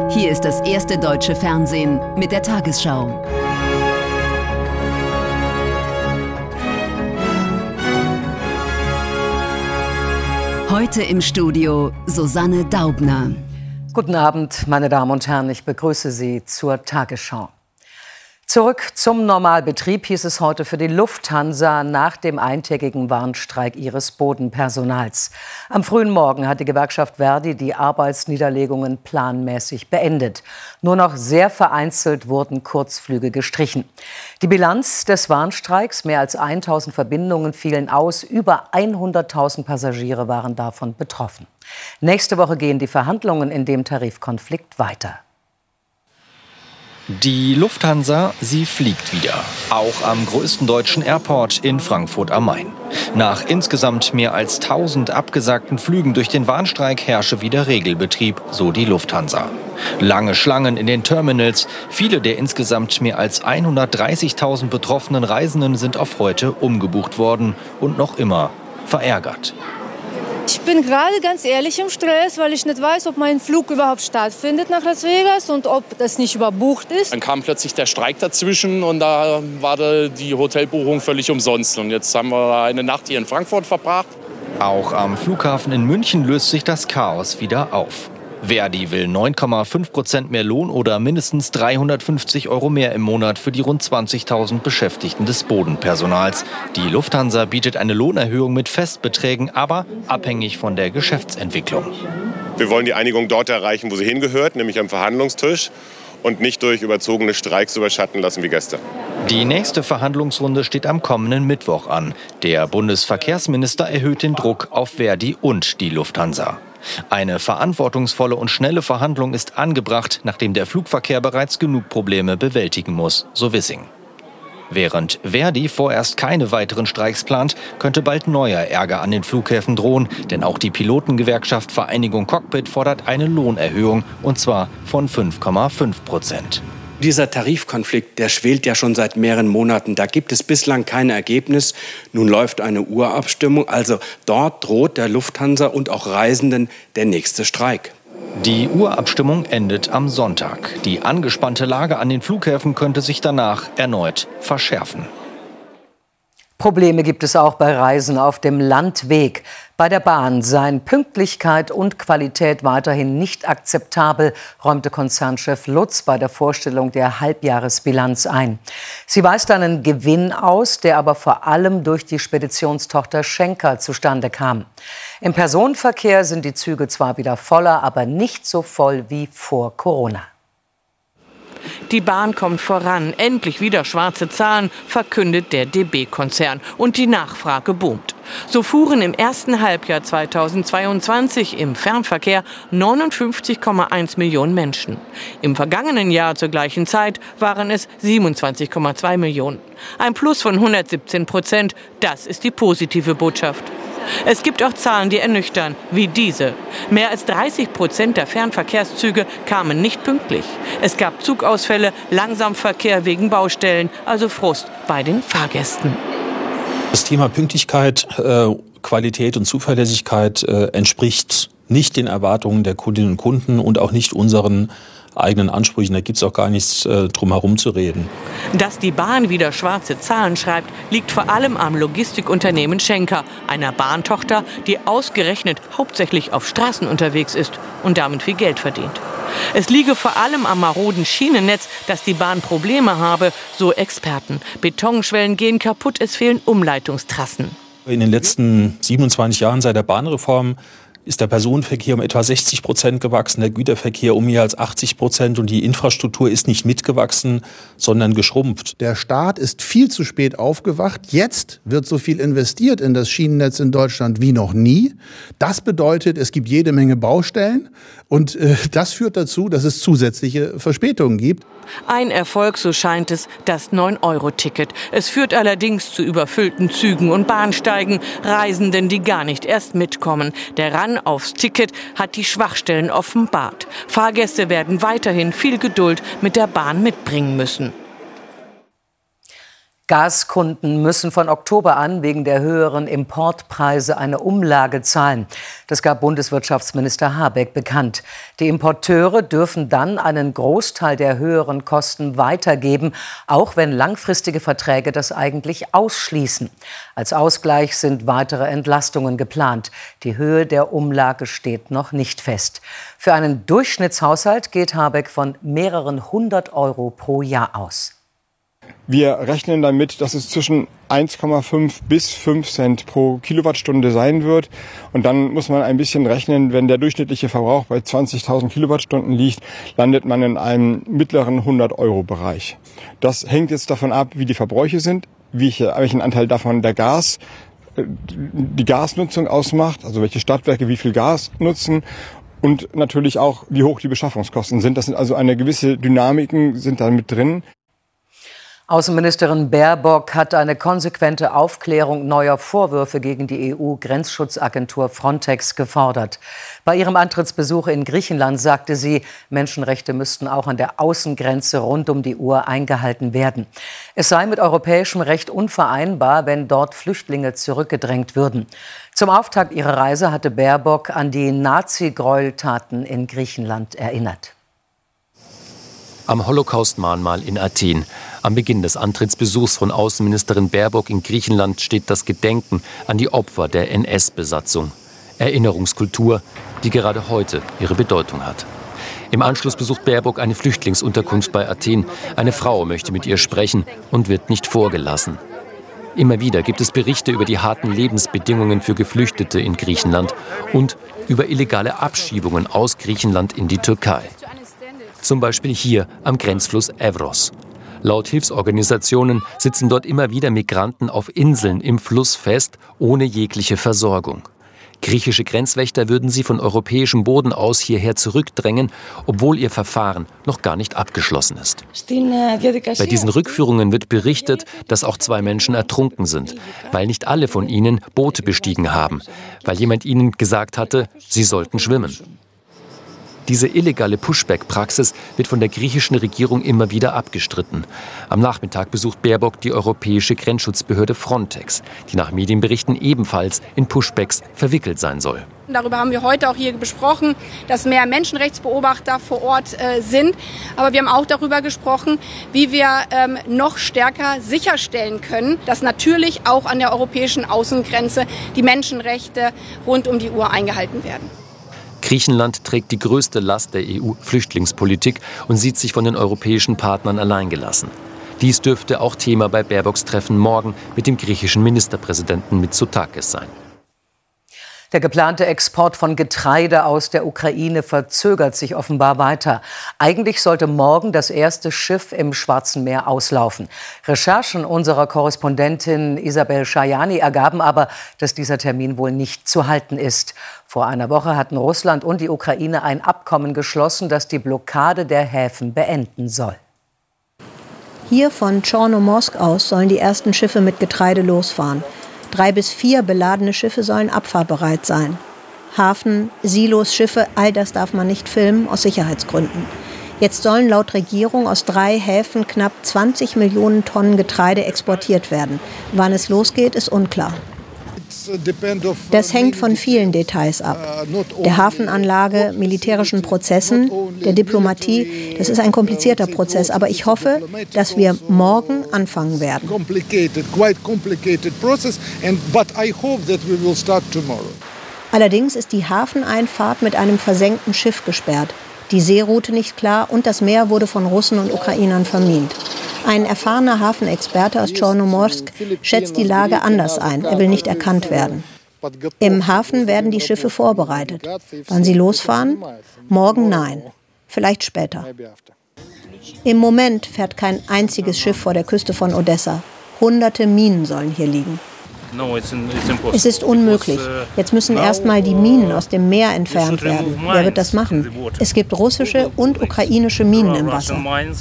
Hier ist das erste deutsche Fernsehen mit der Tagesschau. Heute im Studio Susanne Daubner. Guten Abend, meine Damen und Herren, ich begrüße Sie zur Tagesschau. Zurück zum Normalbetrieb hieß es heute für die Lufthansa nach dem eintägigen Warnstreik ihres Bodenpersonals. Am frühen Morgen hat die Gewerkschaft Verdi die Arbeitsniederlegungen planmäßig beendet. Nur noch sehr vereinzelt wurden Kurzflüge gestrichen. Die Bilanz des Warnstreiks: mehr als 1000 Verbindungen fielen aus, über 100.000 Passagiere waren davon betroffen. Nächste Woche gehen die Verhandlungen in dem Tarifkonflikt weiter. Die Lufthansa, sie fliegt wieder. Auch am größten deutschen Airport in Frankfurt am Main. Nach insgesamt mehr als 1000 abgesagten Flügen durch den Warnstreik herrsche wieder Regelbetrieb, so die Lufthansa. Lange Schlangen in den Terminals. Viele der insgesamt mehr als 130.000 betroffenen Reisenden sind auf heute umgebucht worden und noch immer verärgert. Ich bin gerade ganz ehrlich im Stress, weil ich nicht weiß, ob mein Flug überhaupt stattfindet nach Las Vegas und ob das nicht überbucht ist. Dann kam plötzlich der Streik dazwischen und da war die Hotelbuchung völlig umsonst. Und jetzt haben wir eine Nacht hier in Frankfurt verbracht. Auch am Flughafen in München löst sich das Chaos wieder auf. Verdi will 9,5% mehr Lohn oder mindestens 350 € mehr im Monat für die rund 20.000 Beschäftigten des Bodenpersonals. Die Lufthansa bietet eine Lohnerhöhung mit Festbeträgen, aber abhängig von der Geschäftsentwicklung. Wir wollen die Einigung dort erreichen, wo sie hingehört, nämlich am Verhandlungstisch, und nicht durch überzogene Streiks überschatten lassen wie gestern. Die nächste Verhandlungsrunde steht am kommenden Mittwoch an. Der Bundesverkehrsminister erhöht den Druck auf Verdi und die Lufthansa. Eine verantwortungsvolle und schnelle Verhandlung ist angebracht, nachdem der Flugverkehr bereits genug Probleme bewältigen muss, so Wissing. Während Verdi vorerst keine weiteren Streiks plant, könnte bald neuer Ärger an den Flughäfen drohen. Denn auch die Pilotengewerkschaft Vereinigung Cockpit fordert eine Lohnerhöhung, und zwar von 5,5%. Dieser Tarifkonflikt, der schwelt ja schon seit mehreren Monaten. Da gibt es bislang kein Ergebnis. Nun läuft eine Urabstimmung. Also dort droht der Lufthansa und auch Reisenden der nächste Streik. Die Urabstimmung endet am Sonntag. Die angespannte Lage an den Flughäfen könnte sich danach erneut verschärfen. Probleme gibt es auch bei Reisen auf dem Landweg. Bei der Bahn seien Pünktlichkeit und Qualität weiterhin nicht akzeptabel, räumte Konzernchef Lutz bei der Vorstellung der Halbjahresbilanz ein. Sie weist einen Gewinn aus, der aber vor allem durch die Speditionstochter Schenker zustande kam. Im Personenverkehr sind die Züge zwar wieder voller, aber nicht so voll wie vor Corona. Die Bahn kommt voran. Endlich wieder schwarze Zahlen, verkündet der DB-Konzern. Und die Nachfrage boomt. So fuhren im ersten Halbjahr 2022 im Fernverkehr 59,1 Millionen Menschen. Im vergangenen Jahr zur gleichen Zeit waren es 27,2 Millionen. Ein Plus von 117%. Das ist die positive Botschaft. Es gibt auch Zahlen, die ernüchtern, wie diese. Mehr als 30% der Fernverkehrszüge kamen nicht pünktlich. Es gab Zugausfälle, Langsamverkehr wegen Baustellen, also Frust bei den Fahrgästen. Das Thema Pünktlichkeit, Qualität und Zuverlässigkeit entspricht nicht den Erwartungen der Kundinnen und Kunden und auch nicht unseren eigenen Ansprüchen. Da gibt es auch gar nichts drum herum zu reden. Dass die Bahn wieder schwarze Zahlen schreibt, liegt vor allem am Logistikunternehmen Schenker, einer Bahntochter, die ausgerechnet hauptsächlich auf Straßen unterwegs ist und damit viel Geld verdient. Es liege vor allem am maroden Schienennetz, dass die Bahn Probleme habe, so Experten. Betonschwellen gehen kaputt, es fehlen Umleitungstrassen. In den letzten 27 Jahren seit der Bahnreform ist der Personenverkehr um etwa 60% gewachsen, der Güterverkehr um mehr als 80% und die Infrastruktur ist nicht mitgewachsen, sondern geschrumpft. Der Staat ist viel zu spät aufgewacht. Jetzt wird so viel investiert in das Schienennetz in Deutschland wie noch nie. Das bedeutet, es gibt jede Menge Baustellen und das führt dazu, dass es zusätzliche Verspätungen gibt. Ein Erfolg, so scheint es, das 9-Euro-Ticket. Es führt allerdings zu überfüllten Zügen und Bahnsteigen, Reisenden, die gar nicht erst mitkommen. Der Run aufs Ticket hat die Schwachstellen offenbart. Fahrgäste werden weiterhin viel Geduld mit der Bahn mitbringen müssen. Gaskunden müssen von Oktober an wegen der höheren Importpreise eine Umlage zahlen. Das gab Bundeswirtschaftsminister Habeck bekannt. Die Importeure dürfen dann einen Großteil der höheren Kosten weitergeben, auch wenn langfristige Verträge das eigentlich ausschließen. Als Ausgleich sind weitere Entlastungen geplant. Die Höhe der Umlage steht noch nicht fest. Für einen Durchschnittshaushalt geht Habeck von mehreren hundert Euro pro Jahr aus. Wir rechnen damit, dass es zwischen 1,5 bis 5 Cent pro Kilowattstunde sein wird. Und dann muss man ein bisschen rechnen, wenn der durchschnittliche Verbrauch bei 20.000 Kilowattstunden liegt, landet man in einem mittleren 100-Euro-Bereich. Das hängt jetzt davon ab, wie die Verbräuche sind, welchen Anteil davon die Gasnutzung ausmacht, also welche Stadtwerke wie viel Gas nutzen. Und natürlich auch, wie hoch die Beschaffungskosten sind. Das sind also eine gewisse Dynamiken sind da mit drin. Außenministerin Baerbock hat eine konsequente Aufklärung neuer Vorwürfe gegen die EU-Grenzschutzagentur Frontex gefordert. Bei ihrem Antrittsbesuch in Griechenland sagte sie, Menschenrechte müssten auch an der Außengrenze rund um die Uhr eingehalten werden. Es sei mit europäischem Recht unvereinbar, wenn dort Flüchtlinge zurückgedrängt würden. Zum Auftakt ihrer Reise hatte Baerbock an die Nazi-Gräueltaten in Griechenland erinnert. Am Holocaust-Mahnmal in Athen. Am Beginn des Antrittsbesuchs von Außenministerin Baerbock in Griechenland steht das Gedenken an die Opfer der NS-Besatzung. Erinnerungskultur, die gerade heute ihre Bedeutung hat. Im Anschluss besucht Baerbock eine Flüchtlingsunterkunft bei Athen. Eine Frau möchte mit ihr sprechen und wird nicht vorgelassen. Immer wieder gibt es Berichte über die harten Lebensbedingungen für Geflüchtete in Griechenland und über illegale Abschiebungen aus Griechenland in die Türkei. Zum Beispiel hier am Grenzfluss Evros. Laut Hilfsorganisationen sitzen dort immer wieder Migranten auf Inseln im Fluss fest, ohne jegliche Versorgung. Griechische Grenzwächter würden sie von europäischem Boden aus hierher zurückdrängen, obwohl ihr Verfahren noch gar nicht abgeschlossen ist. Bei diesen Rückführungen wird berichtet, dass auch 2 Menschen ertrunken sind, weil nicht alle von ihnen Boote bestiegen haben, weil jemand ihnen gesagt hatte, sie sollten schwimmen. Diese illegale Pushback-Praxis wird von der griechischen Regierung immer wieder abgestritten. Am Nachmittag besucht Baerbock die europäische Grenzschutzbehörde Frontex, die nach Medienberichten ebenfalls in Pushbacks verwickelt sein soll. Darüber haben wir heute auch hier besprochen, dass mehr Menschenrechtsbeobachter vor Ort sind. Aber wir haben auch darüber gesprochen, wie wir noch stärker sicherstellen können, dass natürlich auch an der europäischen Außengrenze die Menschenrechte rund um die Uhr eingehalten werden. Griechenland trägt die größte Last der EU-Flüchtlingspolitik und sieht sich von den europäischen Partnern alleingelassen. Dies dürfte auch Thema bei Baerbocks Treffen morgen mit dem griechischen Ministerpräsidenten Mitsotakis sein. Der geplante Export von Getreide aus der Ukraine verzögert sich offenbar weiter. Eigentlich sollte morgen das erste Schiff im Schwarzen Meer auslaufen. Recherchen unserer Korrespondentin Isabel Schajani ergaben aber, dass dieser Termin wohl nicht zu halten ist. Vor einer Woche hatten Russland und die Ukraine ein Abkommen geschlossen, das die Blockade der Häfen beenden soll. Hier von Chornomorsk aus sollen die ersten Schiffe mit Getreide losfahren. 3 bis 4 beladene Schiffe sollen abfahrbereit sein. Hafen, Silos, Schiffe, all das darf man nicht filmen, aus Sicherheitsgründen. Jetzt sollen laut Regierung aus 3 Häfen knapp 20 Millionen Tonnen Getreide exportiert werden. Wann es losgeht, ist unklar. Das hängt von vielen Details ab. Der Hafenanlage, militärischen Prozessen, der Diplomatie. Das ist ein komplizierter Prozess, aber ich hoffe, dass wir morgen anfangen werden. Allerdings ist die Hafeneinfahrt mit einem versenkten Schiff gesperrt. Die Seeroute nicht klar und das Meer wurde von Russen und Ukrainern vermint. Ein erfahrener Hafenexperte aus Chornomorsk schätzt die Lage anders ein. Er will nicht erkannt werden. Im Hafen werden die Schiffe vorbereitet. Wann sie losfahren? Morgen nein. Vielleicht später. Im Moment fährt kein einziges Schiff vor der Küste von Odessa. Hunderte Minen sollen hier liegen. Es ist unmöglich. Jetzt müssen erstmal die Minen aus dem Meer entfernt werden. Wer wird das machen? Es gibt russische und ukrainische Minen im Wasser.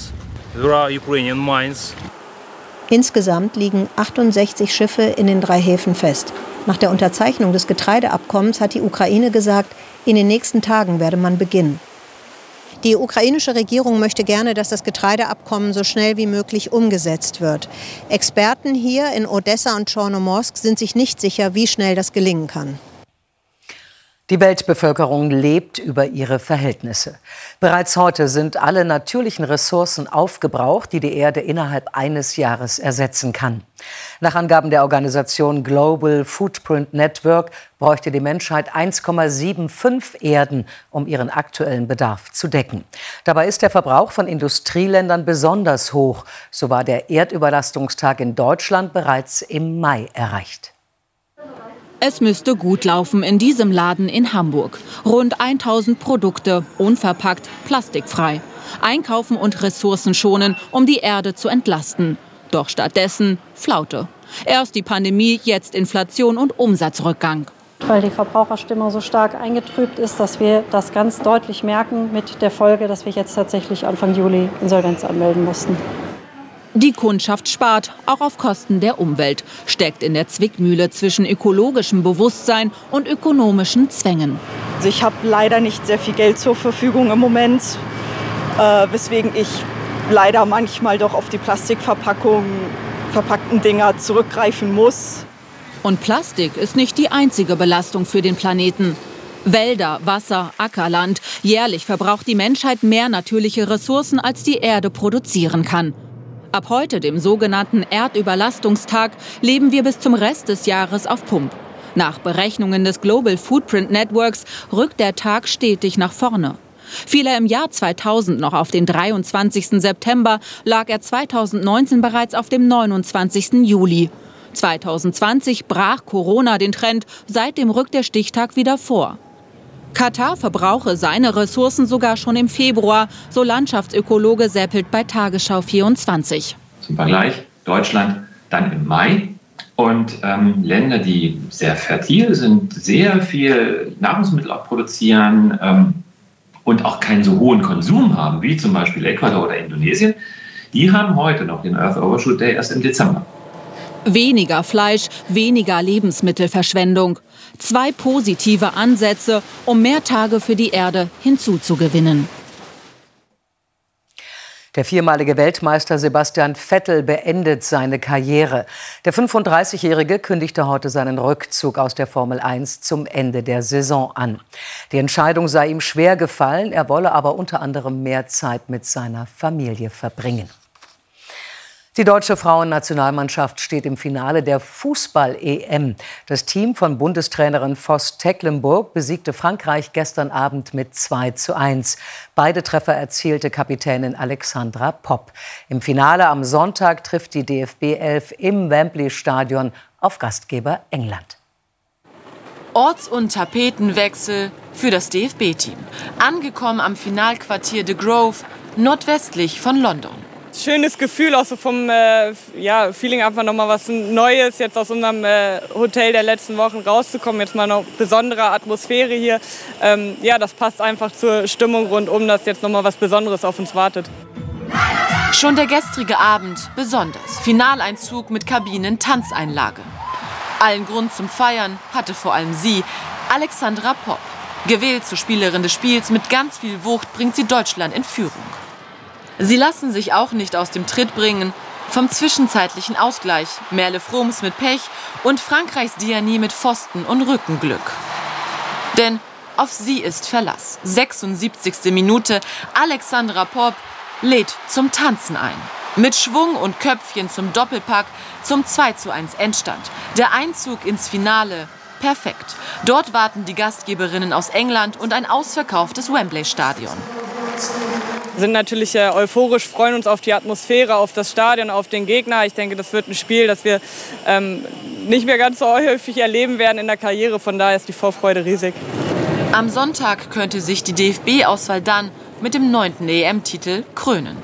Insgesamt liegen 68 Schiffe in den 3 Häfen fest. Nach der Unterzeichnung des Getreideabkommens hat die Ukraine gesagt, in den nächsten Tagen werde man beginnen. Die ukrainische Regierung möchte gerne, dass das Getreideabkommen so schnell wie möglich umgesetzt wird. Experten hier in Odessa und Chornomorsk sind sich nicht sicher, wie schnell das gelingen kann. Die Weltbevölkerung lebt über ihre Verhältnisse. Bereits heute sind alle natürlichen Ressourcen aufgebraucht, die die Erde innerhalb eines Jahres ersetzen kann. Nach Angaben der Organisation Global Footprint Network bräuchte die Menschheit 1,75 Erden, um ihren aktuellen Bedarf zu decken. Dabei ist der Verbrauch von Industrieländern besonders hoch. So war der Erdüberlastungstag in Deutschland bereits im Mai erreicht. Es müsste gut laufen in diesem Laden in Hamburg. Rund 1000 Produkte, unverpackt, plastikfrei. Einkaufen und Ressourcen schonen, um die Erde zu entlasten. Doch stattdessen Flaute. Erst die Pandemie, jetzt Inflation und Umsatzrückgang. Weil die Verbraucherstimmung so stark eingetrübt ist, dass wir das ganz deutlich merken, mit der Folge, dass wir jetzt tatsächlich Anfang Juli Insolvenz anmelden mussten. Die Kundschaft spart, auch auf Kosten der Umwelt, steckt in der Zwickmühle zwischen ökologischem Bewusstsein und ökonomischen Zwängen. Also ich habe leider nicht sehr viel Geld zur Verfügung im Moment, weswegen ich leider manchmal doch auf die Plastikverpackten Dinger zurückgreifen muss. Und Plastik ist nicht die einzige Belastung für den Planeten. Wälder, Wasser, Ackerland. Jährlich verbraucht die Menschheit mehr natürliche Ressourcen, als die Erde produzieren kann. Ab heute, dem sogenannten Erdüberlastungstag, leben wir bis zum Rest des Jahres auf Pump. Nach Berechnungen des Global Footprint Networks rückt der Tag stetig nach vorne. Fiel er im Jahr 2000 noch auf den 23. September, lag er 2019 bereits auf dem 29. Juli. 2020 brach Corona den Trend, seitdem rückt der Stichtag wieder vor. Katar verbrauche seine Ressourcen sogar schon im Februar, so Landschaftsökologe Seppelt bei Tagesschau 24. Zum Vergleich Deutschland dann im Mai und Länder, die sehr fertil sind, sehr viel Nahrungsmittel auch produzieren und auch keinen so hohen Konsum haben, wie zum Beispiel Ecuador oder Indonesien, die haben heute noch den Earth Overshoot Day erst im Dezember. Weniger Fleisch, weniger Lebensmittelverschwendung. 2 positive Ansätze, um mehr Tage für die Erde hinzuzugewinnen. Der viermalige Weltmeister Sebastian Vettel beendet seine Karriere. Der 35-Jährige kündigte heute seinen Rückzug aus der Formel 1 zum Ende der Saison an. Die Entscheidung sei ihm schwer gefallen, er wolle aber unter anderem mehr Zeit mit seiner Familie verbringen. Die deutsche Frauennationalmannschaft steht im Finale der Fußball-EM. Das Team von Bundestrainerin Vos Tecklenburg besiegte Frankreich gestern Abend mit 2:1. Beide Treffer erzielte Kapitänin Alexandra Popp. Im Finale am Sonntag trifft die DFB-11 im Wembley-Stadion auf Gastgeber England. Orts- und Tapetenwechsel für das DFB-Team. Angekommen am Finalquartier The Grove, nordwestlich von London. Schönes Gefühl, auch so vom Feeling, einfach nochmal was Neues, jetzt aus unserem Hotel der letzten Wochen rauszukommen, jetzt mal noch besondere Atmosphäre hier. Das passt einfach zur Stimmung rundum, dass jetzt nochmal was Besonderes auf uns wartet. Schon der gestrige Abend besonders. Finaleinzug mit Kabinen-Tanzeinlage. Allen Grund zum Feiern hatte vor allem sie, Alexandra Popp. Gewählt zur Spielerin des Spiels, mit ganz viel Wucht bringt sie Deutschland in Führung. Sie lassen sich auch nicht aus dem Tritt bringen vom zwischenzeitlichen Ausgleich. Merle Froms mit Pech und Frankreichs Diani mit Pfosten und Rückenglück. Denn auf sie ist Verlass. 76. Minute, Alexandra Popp lädt zum Tanzen ein. Mit Schwung und Köpfchen zum Doppelpack, zum 2:1 Endstand. Der Einzug ins Finale perfekt. Dort warten die Gastgeberinnen aus England und ein ausverkauftes Wembley-Stadion. Wir sind natürlich euphorisch, freuen uns auf die Atmosphäre, auf das Stadion, auf den Gegner. Ich denke, das wird ein Spiel, das wir nicht mehr ganz so häufig erleben werden in der Karriere. Von daher ist die Vorfreude riesig. Am Sonntag könnte sich die DFB-Auswahl dann mit dem 9. EM-Titel krönen.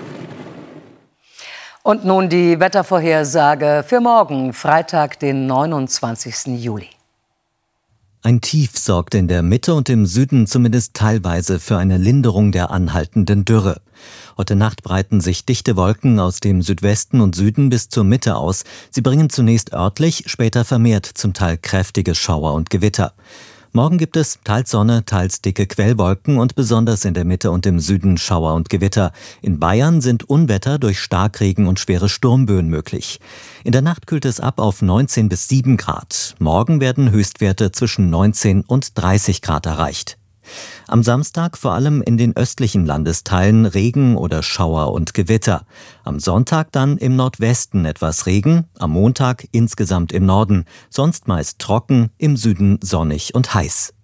Und nun die Wettervorhersage für morgen, Freitag, den 29. Juli. Ein Tief sorgt in der Mitte und im Süden zumindest teilweise für eine Linderung der anhaltenden Dürre. Heute Nacht breiten sich dichte Wolken aus dem Südwesten und Süden bis zur Mitte aus. Sie bringen zunächst örtlich, später vermehrt zum Teil kräftige Schauer und Gewitter. Morgen gibt es teils Sonne, teils dicke Quellwolken und besonders in der Mitte und im Süden Schauer und Gewitter. In Bayern sind Unwetter durch Starkregen und schwere Sturmböen möglich. In der Nacht kühlt es ab auf 19 bis 7 Grad. Morgen werden Höchstwerte zwischen 19 und 30 Grad erreicht. Am Samstag vor allem in den östlichen Landesteilen Regen oder Schauer und Gewitter. Am Sonntag dann im Nordwesten etwas Regen, am Montag insgesamt im Norden, sonst meist trocken, im Süden sonnig und heiß.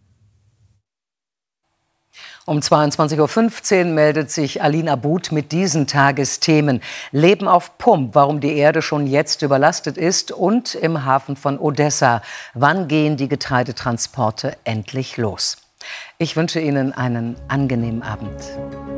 Um 22.15 Uhr meldet sich Aline Abud mit diesen Tagesthemen. Leben auf Pump, warum die Erde schon jetzt überlastet ist, und im Hafen von Odessa. Wann gehen die Getreidetransporte endlich los? Ich wünsche Ihnen einen angenehmen Abend.